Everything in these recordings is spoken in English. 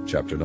Chapter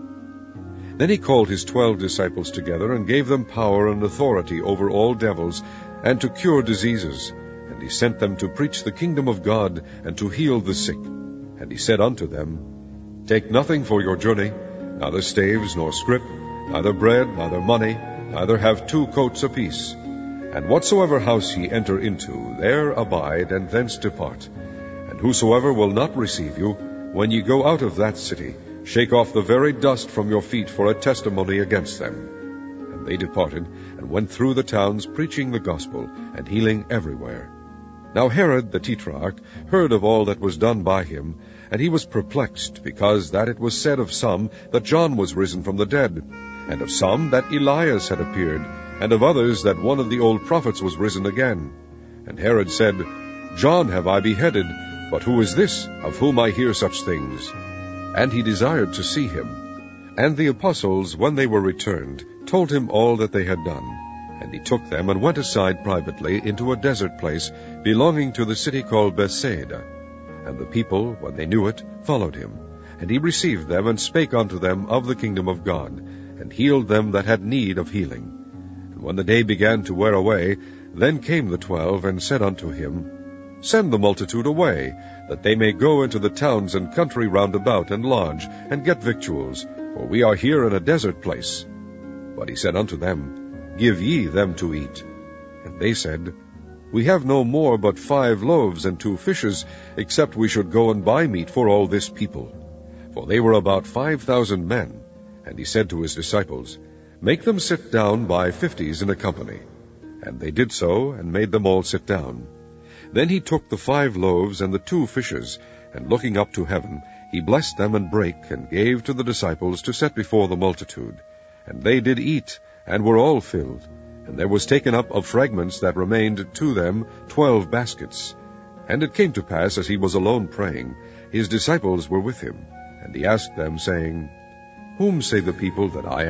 9. Then he called his 12 disciples together, and gave them power and authority over all devils, and to cure diseases. And he sent them to preach the kingdom of God, and to heal the sick. And he said unto them, Take nothing for your journey, neither staves, nor scrip, neither bread, neither money, neither have 2 coats apiece. And whatsoever house ye enter into, there abide, and thence depart. And whosoever will not receive you, when ye go out of that city, shake off the very dust from your feet for a testimony against them. And they departed, and went through the towns, preaching the gospel, and healing everywhere. Now Herod the Tetrarch heard of all that was done by him, and he was perplexed, because that it was said of some that John was risen from the dead, and of some that Elias had appeared, and of others that one of the old prophets was risen again. And Herod said, John have I beheaded, but who is this, of whom I hear such things? And he desired to see him. And the apostles, when they were returned, told him all that they had done. And he took them, and went aside privately into a desert place, belonging to the city called Bethsaida. And the people, when they knew it, followed him. And he received them, and spake unto them of the kingdom of God, and healed them that had need of healing. And when the day began to wear away, then came the 12, and said unto him, Send the multitude away, that they may go into the towns and country round about, and lodge, and get victuals, for we are here in a desert place. But he said unto them, Give ye them to eat. And they said, We have no more but 5 loaves and 2 fishes, except we should go and buy meat for all this people. For they were about 5,000 men. And he said to his disciples, Make them sit down by 50s in a company. And they did so, and made them all sit down. Then he took the 5 loaves and the 2 fishes, and looking up to heaven, he blessed them and brake, and gave to the disciples to set before the multitude. And they did eat, and were all filled. And there was taken up of fragments that remained to them 12 baskets. And it came to pass, as he was alone praying, his disciples were with him. And he asked them, saying, Whom say the people that I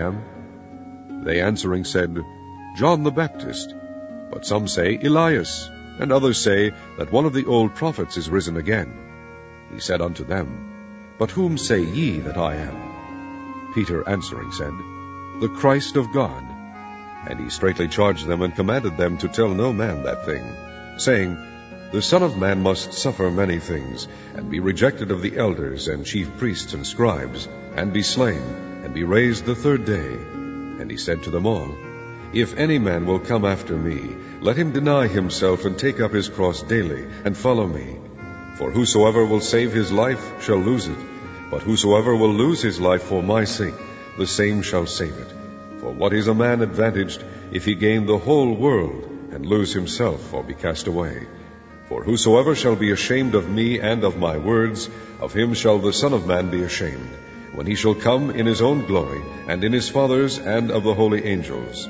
am? They answering said, John the Baptist. But some say, Elias. And others say that one of the old prophets is risen again. He said unto them, But whom say ye that I am? Peter answering said, The Christ of God. And he straitly charged them, and commanded them to tell no man that thing, saying, The Son of Man must suffer many things, and be rejected of the elders and chief priests and scribes, and be slain, and be raised the 3rd day. And he said to them all, If any man will come after me, let him deny himself, and take up his cross daily, and follow me. For whosoever will save his life shall lose it, but whosoever will lose his life for my sake, the same shall save it. For what is a man advantaged, if he gain the whole world, and lose himself, or be cast away? For whosoever shall be ashamed of me and of my words, of him shall the Son of Man be ashamed, when he shall come in his own glory, and in his Father's, and of the holy angels.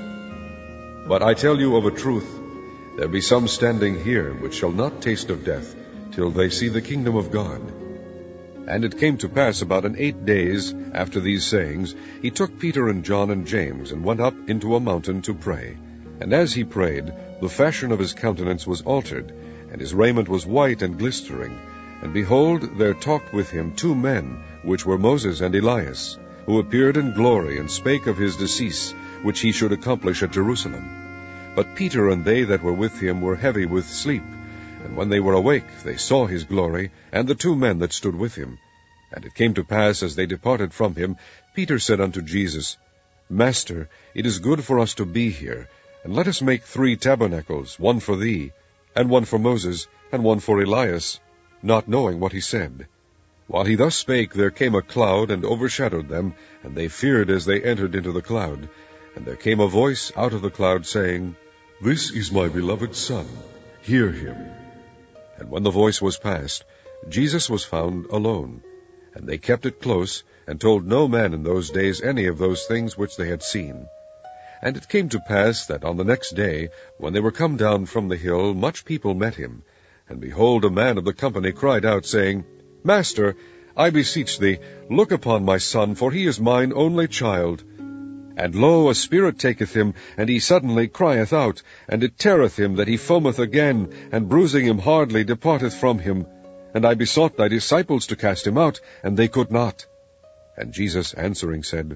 But I tell you of a truth, there be some standing here which shall not taste of death, till they see the kingdom of God. And it came to pass about 8 days after these sayings, he took Peter and John and James, and went up into a mountain to pray. And as he prayed, the fashion of his countenance was altered, and his raiment was white and glistering. And behold, there talked with him 2 men, which were Moses and Elias, who appeared in glory, and spake of his decease, which he should accomplish at Jerusalem. But Peter and they that were with him were heavy with sleep. And when they were awake, they saw his glory, and the 2 men that stood with him. And it came to pass, as they departed from him, Peter said unto Jesus, Master, it is good for us to be here, and let us make 3 tabernacles, one for thee, and one for Moses, and one for Elias, not knowing what he said. While he thus spake, there came a cloud, and overshadowed them, and they feared as they entered into the cloud. And there came a voice out of the cloud, saying, This is my beloved Son, hear him. And when the voice was past, Jesus was found alone. And they kept it close, and told no man in those days any of those things which they had seen. And it came to pass that on the next day, when they were come down from the hill, much people met him. And behold, a man of the company cried out, saying, Master, I beseech thee, look upon my son, for he is mine only child. And lo, a spirit taketh him, and he suddenly crieth out, and it teareth him that he foameth again, and bruising him hardly departeth from him. And I besought thy disciples to cast him out, and they could not. And Jesus answering said,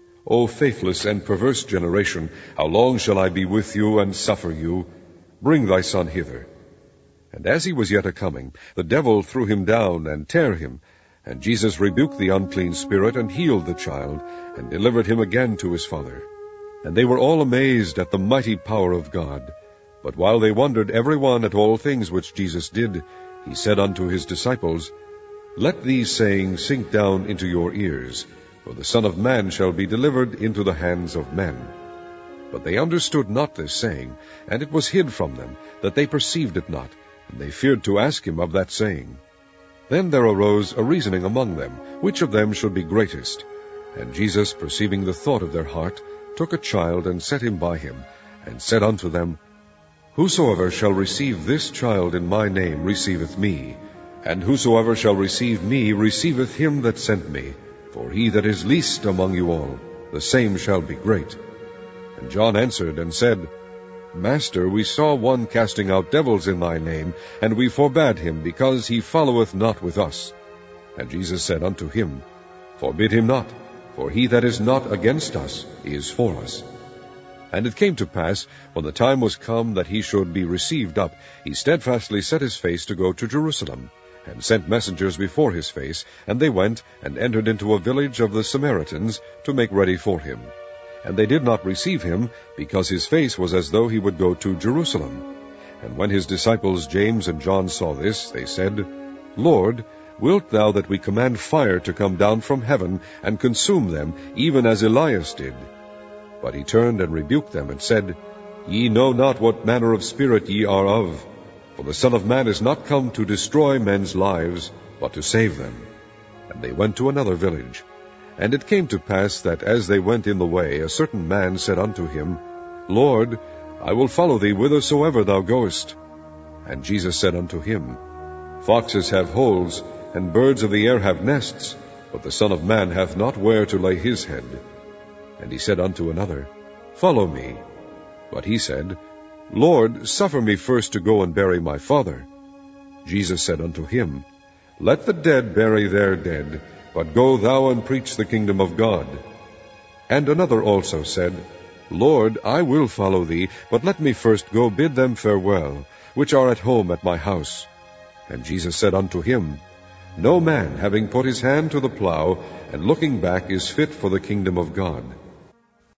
O faithless and perverse generation, how long shall I be with you and suffer you? Bring thy son hither. And as he was yet a-coming, the devil threw him down and tare him. And Jesus rebuked the unclean spirit, and healed the child, and delivered him again to his father. And they were all amazed at the mighty power of God. But while they wondered every one at all things which Jesus did, he said unto his disciples, Let these sayings sink down into your ears, for the Son of Man shall be delivered into the hands of men. But they understood not this saying, and it was hid from them, that they perceived it not, and they feared to ask him of that saying. Then there arose a reasoning among them, which of them should be greatest. And Jesus, perceiving the thought of their heart, took a child, and set him by him, and said unto them, Whosoever shall receive this child in my name receiveth me, and whosoever shall receive me receiveth him that sent me. For he that is least among you all, the same shall be great. And John answered and said, Master, we saw one casting out devils in thy name, and we forbade him, because he followeth not with us. And Jesus said unto him, Forbid him not, for he that is not against us is for us. And it came to pass, when the time was come that he should be received up, he steadfastly set his face to go to Jerusalem, and sent messengers before his face, and they went and entered into a village of the Samaritans to make ready for him. And they did not receive him, because his face was as though he would go to Jerusalem. And when his disciples James and John saw this, they said, Lord, wilt thou that we command fire to come down from heaven, and consume them, even as Elias did? But he turned and rebuked them, and said, Ye know not what manner of spirit ye are of. For the Son of Man is not come to destroy men's lives, but to save them. And they went to another village. And it came to pass that as they went in the way, a certain man said unto him, Lord, I will follow thee whithersoever thou goest. And Jesus said unto him, Foxes have holes, and birds of the air have nests, but the Son of Man hath not where to lay his head. And he said unto another, Follow me. But he said, Lord, suffer me first to go and bury my father. Jesus said unto him, Let the dead bury their dead, but go thou and preach the kingdom of God. And another also said, Lord, I will follow thee, but let me first go bid them farewell, which are at home at my house. And Jesus said unto him, No man, having put his hand to the plough, and looking back, is fit for the kingdom of God.